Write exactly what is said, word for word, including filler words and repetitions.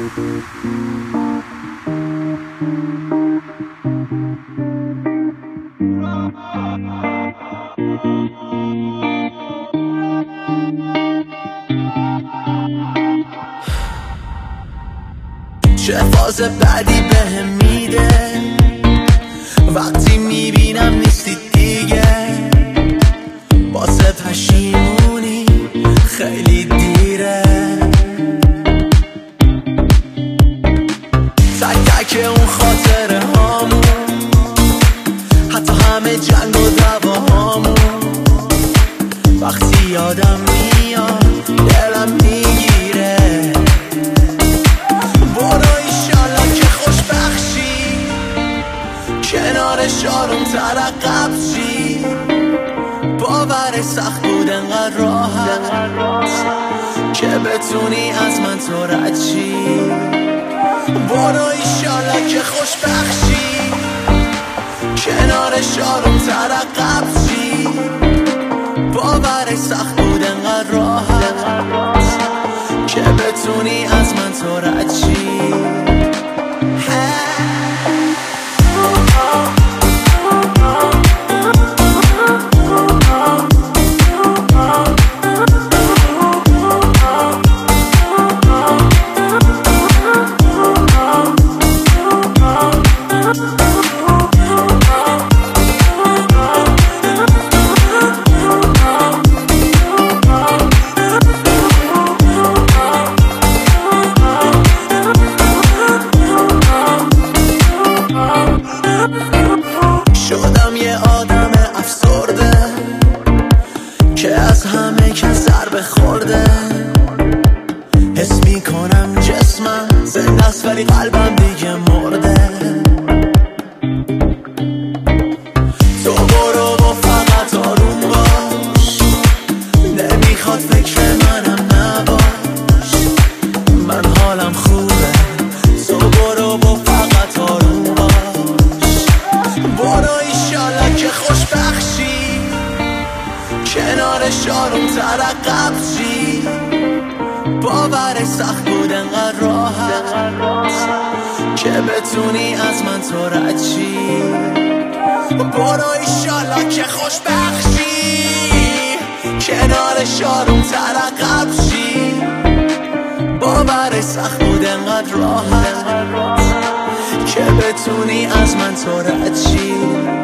چه فاز بعدی بهم میده وقتی میبینم نیستی دیگه، واسه پشیمونی خیلی دیره. تک تک اون خاطره هامون، حتی همه جنگ و دعواهامون، وقتی یادم میاد دلم میگیره. برو ایشالله که خوش بخشی، کنار شارم ترقب شی. باور سخت بود انقدر راحت که بتونی از من تو رد شی. برو ایشالله که خوش بخشی، کنار شارم ترقب شی. باور سخت بود انقدر راحت که بتونی از من تو رد شی. شدم یه آدم افسرده که از همه کس ضربه خورده. حس میکنم جسمم زنده است ولی قلبم دیگه مرده. تو برو و فقط آروم باش، نمیخواد فکر منم نباش. من حالم خوبه، تو برو و فقط آروم باش. برو ایشالله که خوش بخشی، کنار شارم ترقب شی. باور سخت بود انقدر راحت که بتونی از من تو رد شی. برو ایشالله که خوش بخشی، کنار شارم ترقب شی. باور سخت بود انقدر راحت که بتونی از من تو رد شی.